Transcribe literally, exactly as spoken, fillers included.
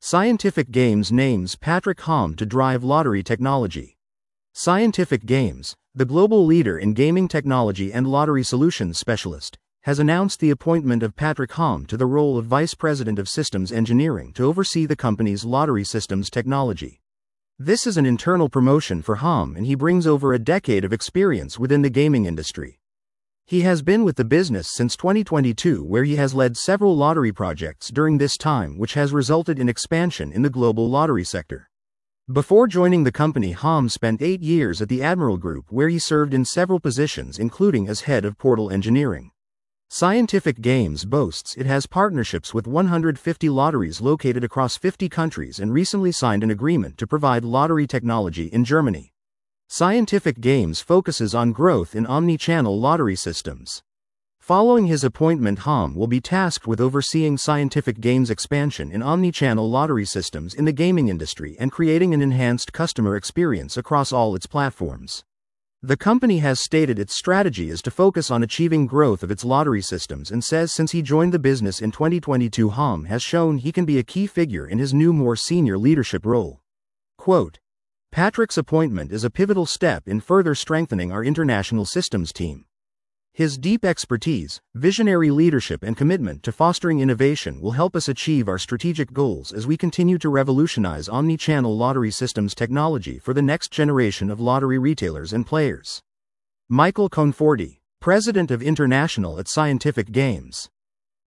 Scientific Games names Patrick Hamm to drive lottery technology. Scientific Games, the global leader in gaming technology and lottery solutions specialist, has announced the appointment of Patrick Hamm to the role of Vice President of Systems Engineering to oversee the company's lottery systems technology. This is an internal promotion for Hamm, and he brings over a decade of experience within the gaming industry. He has been with the business since twenty twenty-two, where he has led several lottery projects during this time, which has resulted in expansion in the global lottery sector. Before joining the company, Hamm spent eight years at the Admiral Group, where he served in several positions, including as head of portal engineering. Scientific Games boasts it has partnerships with one hundred fifty lotteries located across fifty countries and recently signed an agreement to provide lottery technology in Germany. Scientific Games focuses on growth in omni-channel lottery systems. Following his appointment, Hamm will be tasked with overseeing Scientific Games' expansion in omni-channel lottery systems in the gaming industry and creating an enhanced customer experience across all its platforms. The company has stated its strategy is to focus on achieving growth of its lottery systems, and says since he joined the business in twenty twenty-two, Hamm has shown he can be a key figure in his new, more senior leadership role. Quote, Patrick's appointment is a pivotal step in further strengthening our international systems team. His deep expertise, visionary leadership, and commitment to fostering innovation will help us achieve our strategic goals as we continue to revolutionize omni-channel lottery systems technology for the next generation of lottery retailers and players. Michael Conforti, President of International at Scientific Games.